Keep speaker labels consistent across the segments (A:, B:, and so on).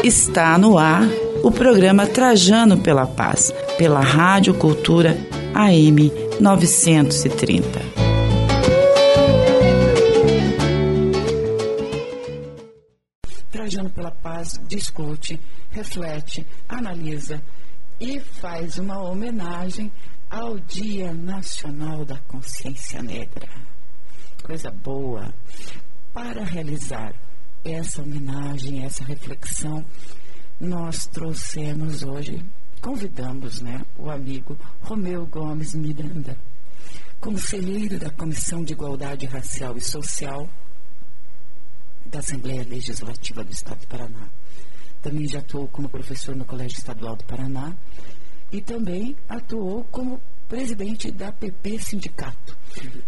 A: Está no ar o programa Trajano pela Paz, pela Rádio Cultura AM 930. Trajano pela Paz discute, reflete, analisa e faz uma homenagem ao Dia Nacional da Consciência Negra. Coisa boa. Para realizar essa homenagem, essa reflexão, nós trouxemos hoje, convidamos, o amigo Romeu Gomes Miranda, conselheiro da Comissão de Igualdade Racial e Social da Assembleia Legislativa do Estado do Paraná. Também já atuou como professor no Colégio Estadual do Paraná e também atuou como presidente da PP Sindicato.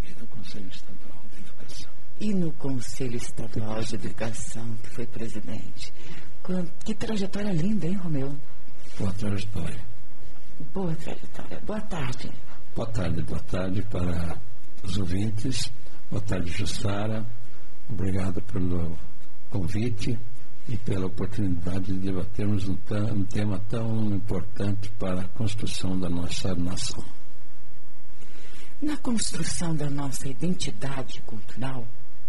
A: E no Conselho Estadual de Educação, que foi presidente. Que trajetória linda, hein, Romeu?
B: Boa trajetória.
A: Boa trajetória. Boa tarde.
B: Boa tarde para os ouvintes. Boa tarde, Jussara. Obrigado pelo convite e pela oportunidade de debatermos um tema tão importante para a construção da nossa nação.
A: Na construção da nossa identidade cultural,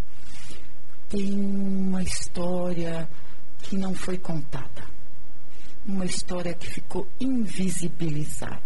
A: tem uma história que não foi contada, uma história que ficou invisibilizada.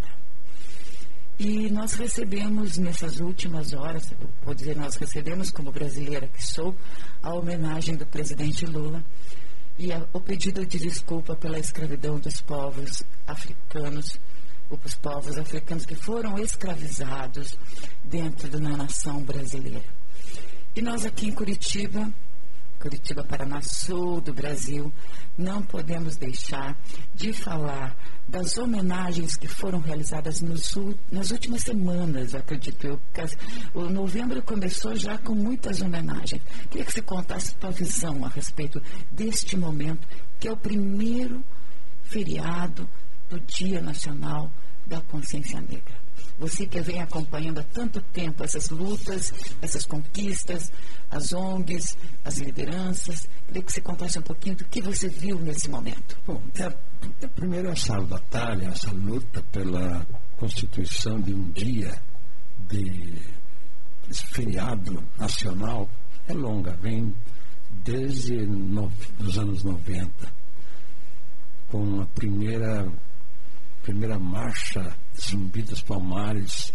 A: E nós recebemos nessas últimas horas, vou dizer, nós recebemos como brasileira que sou, a homenagem do presidente Lula e o pedido de desculpa pela escravidão dos povos africanos, os povos africanos que foram escravizados dentro da nação brasileira. E nós aqui em Curitiba, Paraná, sul do Brasil, não podemos deixar de falar das homenagens que foram realizadas nas últimas semanas, acredito eu. O novembro começou já com muitas homenagens. Queria que você contasse a sua visão a respeito deste momento, que é o primeiro feriado do Dia Nacional da Consciência Negra. Você que vem acompanhando há tanto tempo essas lutas, essas conquistas, as ONGs, as lideranças, queria que você contasse um pouquinho do que você viu nesse momento.
B: Bom, primeiro essa batalha, essa luta pela constituição de um dia de feriado nacional é longa, vem desde os anos 90, com a primeira marcha Zumbi dos Palmares,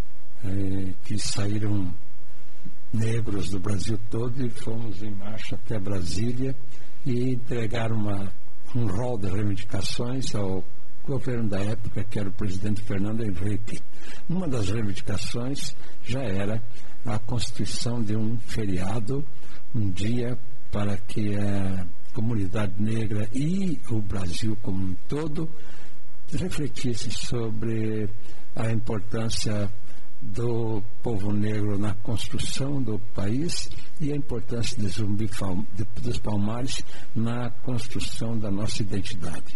B: que saíram negros do Brasil todo e fomos em marcha até Brasília e entregaram um rol de reivindicações ao governo da época, que era o presidente Fernando Henrique. Uma das reivindicações já era a constituição de um feriado, um dia para que a comunidade negra e o Brasil como um todo refletisse sobre a importância do povo negro na construção do país e a importância de Zumbi dos Palmares na construção da nossa identidade.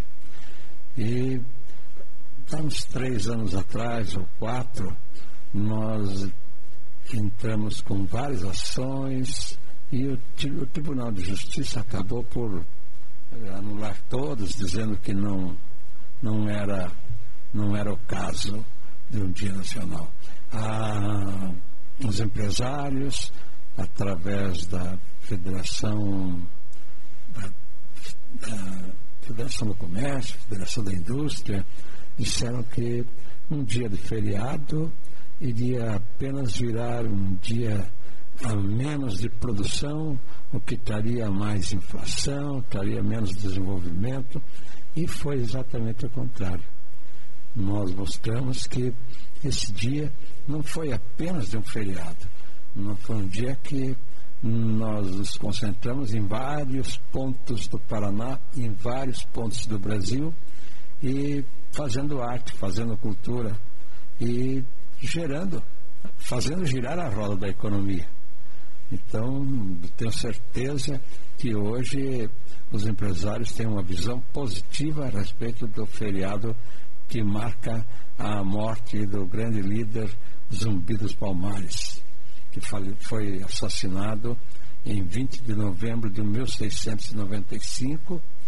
B: E há uns 3 anos atrás, ou 4, nós entramos com várias ações e o Tribunal de Justiça acabou por anular todas, dizendo que não era o caso de um dia nacional. Os empresários, através da Federação do Comércio, Federação da Indústria, disseram que um dia de feriado iria apenas virar um dia a menos de produção, o que traria mais inflação, traria menos desenvolvimento. E foi exatamente o contrário. Nós mostramos que esse dia não foi apenas de um feriado, não foi um dia que nós nos concentramos em vários pontos do Paraná, em vários pontos do Brasil, e fazendo arte, fazendo cultura e fazendo girar a roda da economia. Então, tenho certeza que hoje os empresários têm uma visão positiva a respeito do feriado que marca a morte do grande líder Zumbi dos Palmares, que foi assassinado em 20 de novembro de 1695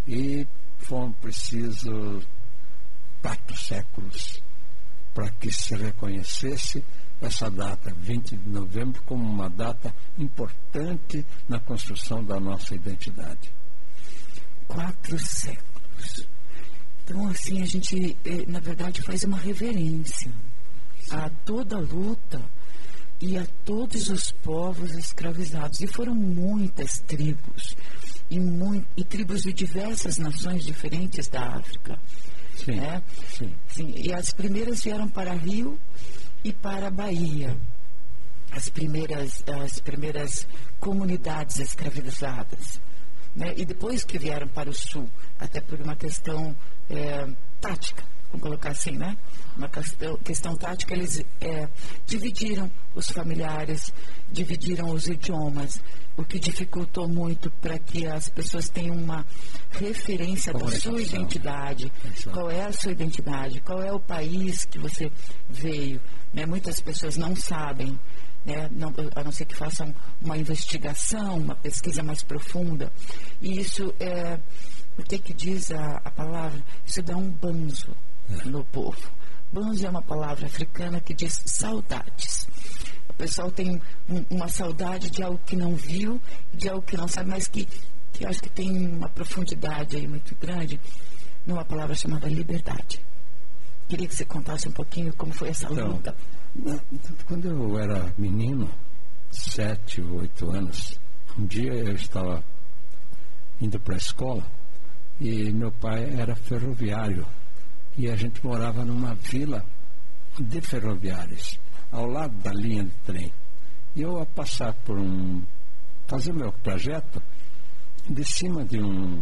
B: E foram precisos 4 séculos para que se reconhecesse essa data, 20 de novembro, como uma data importante na construção da nossa identidade.
A: 4 séculos. Então, assim, a gente, na verdade, faz uma reverência a toda a luta e a todos os povos escravizados. E foram muitas tribos, e tribos de diversas nações diferentes da África.
B: Sim,
A: né? Sim. E as primeiras vieram para Rio e para a Bahia. As primeiras comunidades escravizadas. Né? E depois que vieram para o Sul, até por uma questão tática, vamos colocar assim, né? Uma questão tática, eles dividiram os familiares, dividiram os idiomas, o que dificultou muito para que as pessoas tenham uma referência da sua identidade. Qual é a sua identidade? Qual é o país que você veio? Né? Muitas pessoas não sabem, né? A não ser que façam uma investigação, uma pesquisa mais profunda. E isso o que diz a palavra? Isso dá um banzo no povo. Banzo é uma palavra africana que diz saudades. O pessoal tem uma saudade de algo que não viu, de algo que não sabe, mas que acho que tem uma profundidade aí muito grande, numa palavra chamada liberdade. Queria que você contasse um pouquinho como foi essa luta.
B: Quando eu era menino, 7 ou 8 anos, um dia eu estava indo para a escola e meu pai era ferroviário e a gente morava numa vila de ferroviários, ao lado da linha de trem. E eu, a passar fazer meu trajeto de cima de um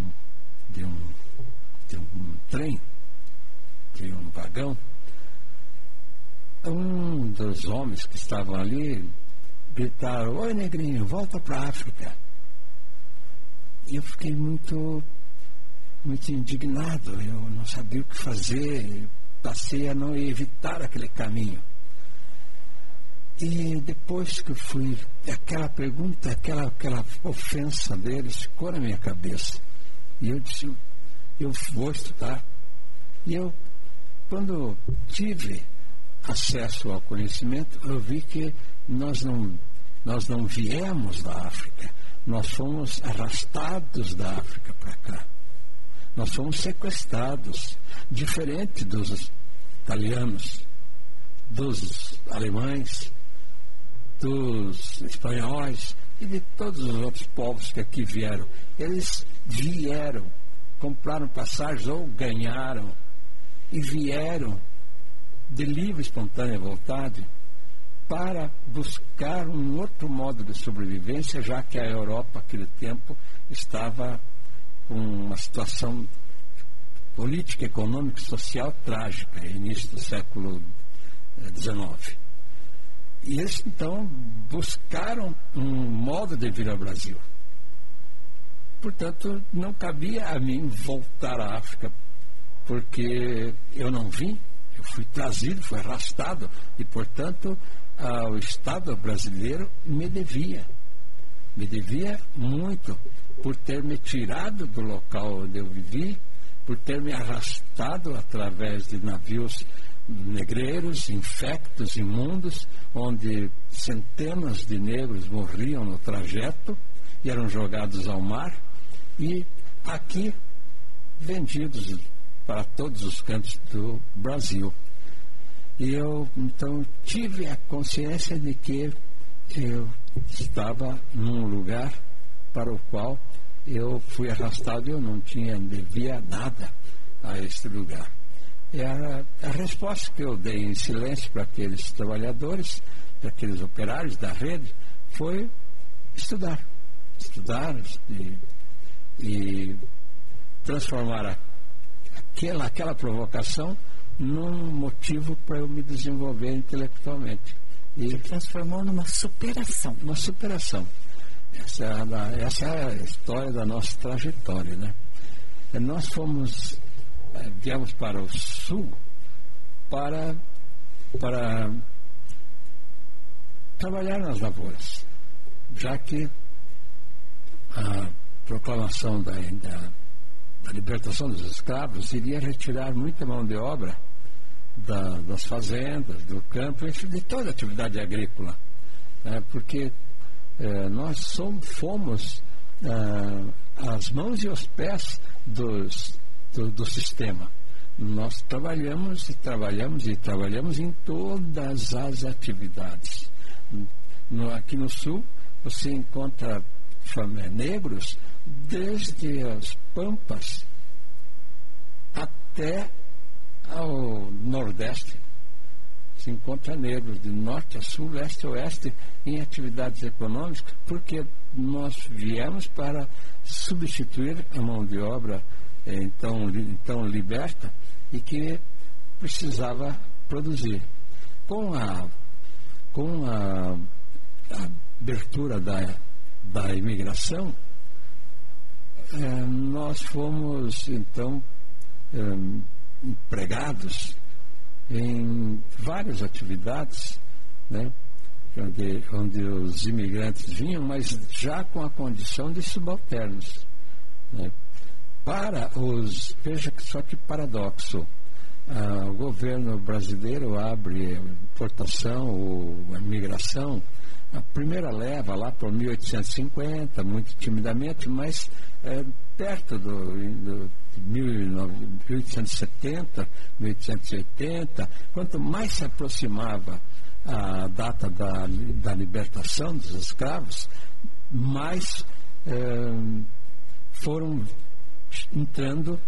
B: trem, de um vagão, um dos homens que estavam ali gritaram: "Oi, negrinho, volta para a África." E eu fiquei muito indignado, eu não sabia o que fazer, passei a não evitar aquele caminho. E depois que eu fui, aquela pergunta, aquela ofensa deles ficou na minha cabeça. E eu disse: eu vou estudar. E eu, quando tive acesso ao conhecimento, eu vi que nós não viemos da África, nós fomos arrastados da África para cá. Nós fomos sequestrados, diferente dos italianos, dos alemães, dos espanhóis e de todos os outros povos que aqui vieram. Eles vieram, compraram passagens ou ganharam e vieram de livre e espontânea vontade para buscar um outro modo de sobrevivência, já que a Europa, naquele tempo, estava com uma situação política, econômica e social trágica, início do século XIX. E eles, então, buscaram um modo de vir ao Brasil. Portanto, não cabia a mim voltar à África, porque eu não vim, eu fui trazido, fui arrastado, e, portanto, o Estado brasileiro me devia muito por ter me tirado do local onde eu vivi, por ter me arrastado através de navios negreiros, infectos, imundos, onde centenas de negros morriam no trajeto e eram jogados ao mar, e aqui vendidos para todos os cantos do Brasil. E eu, então, tive a consciência de que eu estava num lugar para o qual eu fui arrastado e eu não devia nada a este lugar. E a resposta que eu dei em silêncio para aqueles trabalhadores, para aqueles operários da rede, foi estudar e transformar aquela provocação num motivo para eu me desenvolver intelectualmente. E
A: se transformou numa superação.
B: Uma superação. Essa é a história da nossa trajetória, né? Nós viemos para o Sul para trabalhar nas lavouras, já que a proclamação da libertação dos escravos iria retirar muita mão de obra das fazendas, do campo, de toda a atividade agrícola, porque nós fomos as mãos e os pés do sistema. Nós trabalhamos em todas as atividades. Aqui no Sul você encontra negros desde as Pampas até ao Nordeste. Se encontra negros de Norte a Sul, Leste a Oeste em atividades econômicas, porque nós viemos para substituir a mão de obra então liberta e que precisava produzir. Com a abertura da imigração, nós fomos então empregados em várias atividades, onde os imigrantes vinham, mas já com a condição de subalternos. Veja só que paradoxo, o governo brasileiro abre importação ou imigração, a primeira leva lá por 1850, muito timidamente, mas perto do 1870, 1880, quanto mais se aproximava a data da libertação dos escravos, mais foram entrando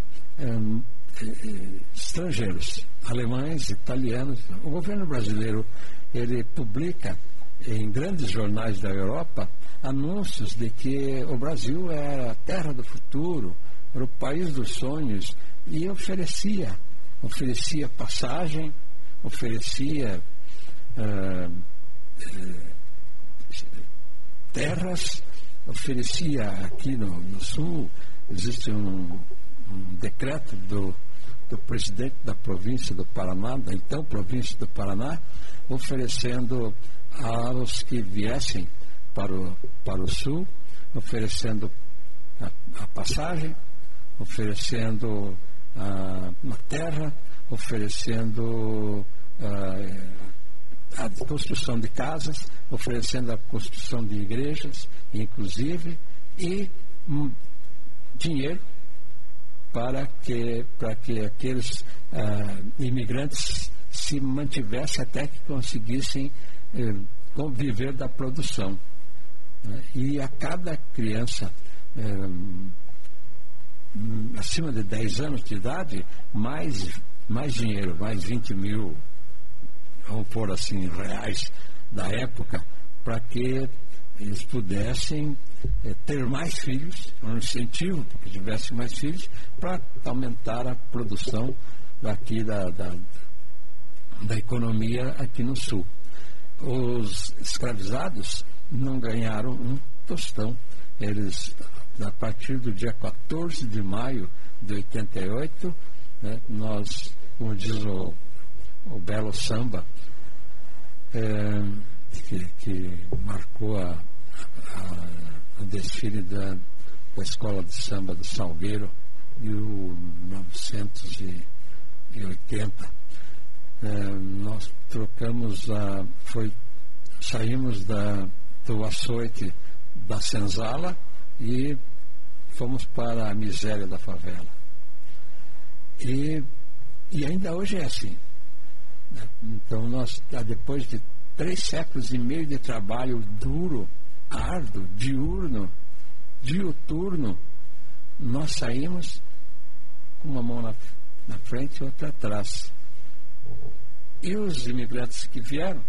B: estrangeiros, alemães, italianos. O governo brasileiro, ele publica em grandes jornais da Europa anúncios de que o Brasil era a terra do futuro, era o país dos sonhos, e oferecia passagem, oferecia terras, oferecia aqui no Sul. Existe um decreto do presidente da província do Paraná, da então província do Paraná, oferecendo aos que viessem para o Sul, oferecendo a passagem, oferecendo uma terra, oferecendo a construção de casas, oferecendo a construção de igrejas, inclusive, e dinheiro para que aqueles imigrantes se mantivessem até que conseguissem conviver da produção. E a cada criança acima de 10 anos de idade, mais dinheiro, mais 20 mil, vamos pôr assim, reais da época, para que eles pudessem ter mais filhos, um incentivo para que tivessem mais filhos, para aumentar a produção daqui da economia aqui no Sul. Os escravizados não ganharam um tostão. Eles, a partir do dia 14 de maio de 88, nós, como diz o belo samba, que marcou o desfile da Escola de Samba do Salgueiro, em 1980. Nós trocamos, saímos do açoite da senzala e fomos para a miséria da favela. E ainda hoje é assim. Então nós, depois de 3 séculos e meio de trabalho duro, árduo, diuturno, nós saímos com uma mão na frente e outra atrás. E os imigrantes que vieram,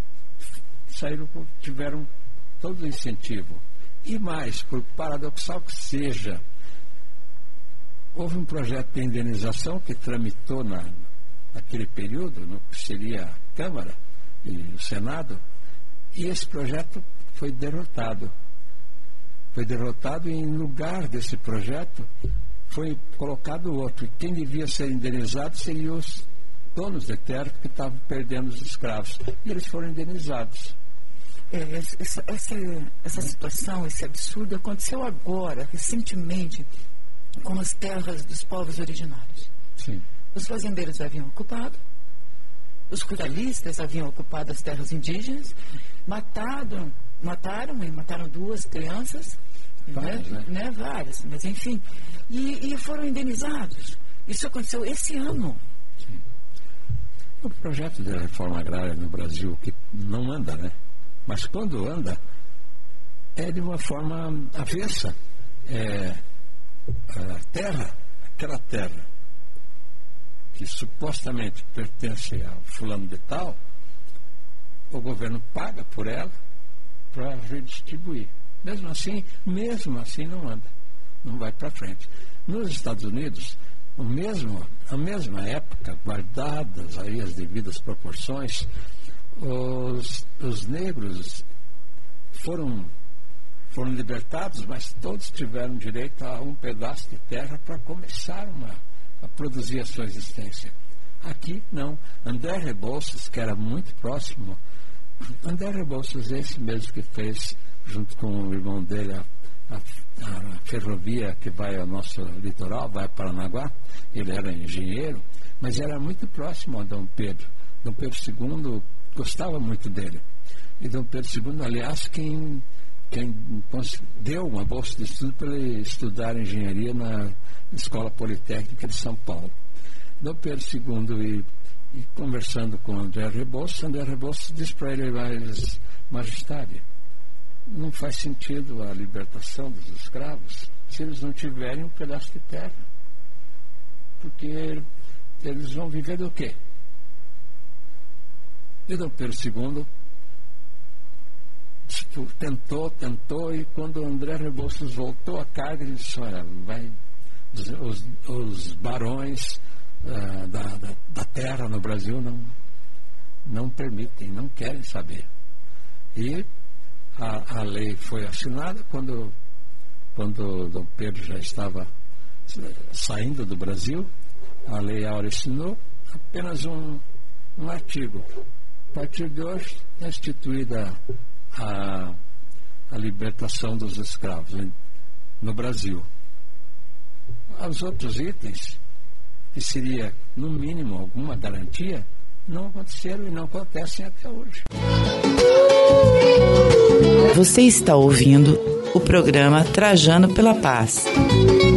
B: tiveram todo o incentivo. E mais, por paradoxal que seja, houve um projeto de indenização que tramitou naquele período, no que seria a Câmara e o Senado, e esse projeto foi derrotado. Foi derrotado e, em lugar desse projeto, foi colocado outro. E quem devia ser indenizado seriam os donos de terra que estavam perdendo os escravos. E eles foram indenizados.
A: Essa situação, esse absurdo, aconteceu agora, recentemente, com as terras dos povos originários.
B: Sim.
A: Os fazendeiros haviam ocupado, os ruralistas haviam ocupado as terras indígenas, mataram 2 crianças,
B: Várias,
A: né? Várias, mas enfim, e foram indenizados. Isso aconteceu esse ano.
B: Sim. O projeto de reforma agrária no Brasil, que não anda, né? Mas quando anda, é de uma forma avessa. Aquela terra que supostamente pertence ao fulano de tal, o governo paga por ela para redistribuir. Mesmo assim não anda, não vai para frente. Nos Estados Unidos, a mesma época, guardadas aí as devidas proporções, os negros foram libertados, mas todos tiveram direito a um pedaço de terra para começar a produzir a sua existência. Aqui, não. André Rebouças, que era muito próximo, André Rebouças é esse mesmo que fez, junto com o irmão dele, a ferrovia que vai ao nosso litoral, vai a Paranaguá. Ele era engenheiro, mas era muito próximo a Dom Pedro. Dom Pedro II gostava muito dele. E Dom Pedro II, aliás, quem deu uma bolsa de estudo para ele estudar engenharia na Escola Politécnica de São Paulo. Dom Pedro II, e conversando com André Rebouças disse para ele: mas, Majestário, não faz sentido a libertação dos escravos se eles não tiverem um pedaço de terra, porque eles vão viver do quê? E Dom Pedro II tentou, e quando André Rebouças voltou à carga, ele disse: olha, os barões da terra no Brasil não permitem, não querem saber. E a lei foi assinada quando Dom Pedro já estava saindo do Brasil. A Lei Áurea assinou apenas um artigo. A partir de hoje é instituída a libertação dos escravos no Brasil. Os outros itens, que seria, no mínimo, alguma garantia, não aconteceram e não acontecem até hoje.
C: Você está ouvindo o programa Trajano pela Paz.